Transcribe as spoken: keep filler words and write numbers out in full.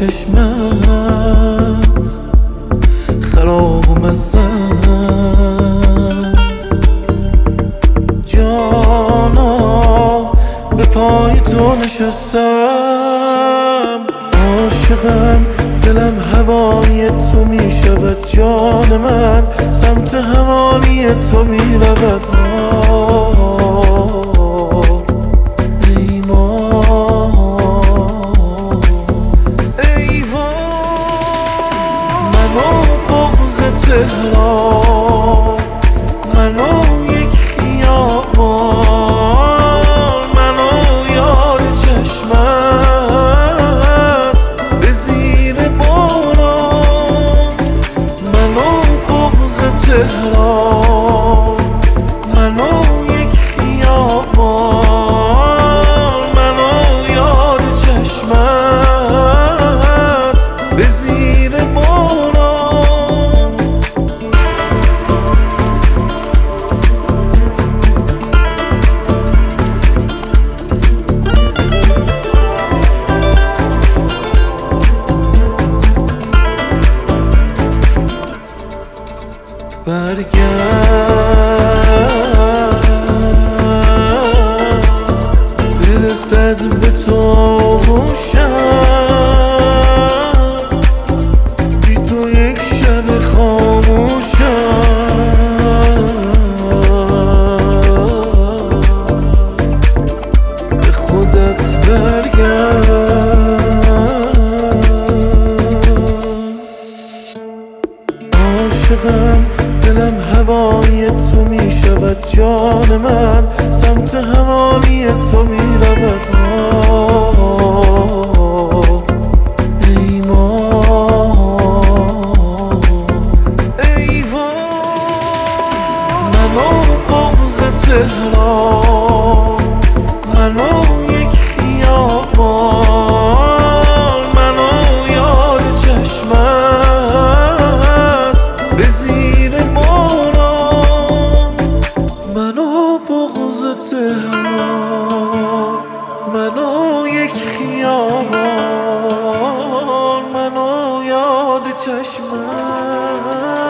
چشمت خراب و مزن. جانا به پای تو نشستم، عاشقم دلم هوای تو می شود. جان من سمت حوالی تو می رود. ای ما ای منو بغض تهران، منو یک خیابان، منو یاد چشمت به زیر باران. منو بغض تهران، منو یک خیابان، منو یاد چشمت به زیر باران. برگرد برسد به تو آغوشم، بی تو یک شب خاموشم. به خودت برگرد، عاشقم دلم هوای تو می شود. جان من سمت حوالی تو می رود. ای ما ای منو بغض تهران، منو یک خیابان، منو یاد چشمت به زیر باران. منو بغض تهران، منو یک خیابان، منو یاد چشمت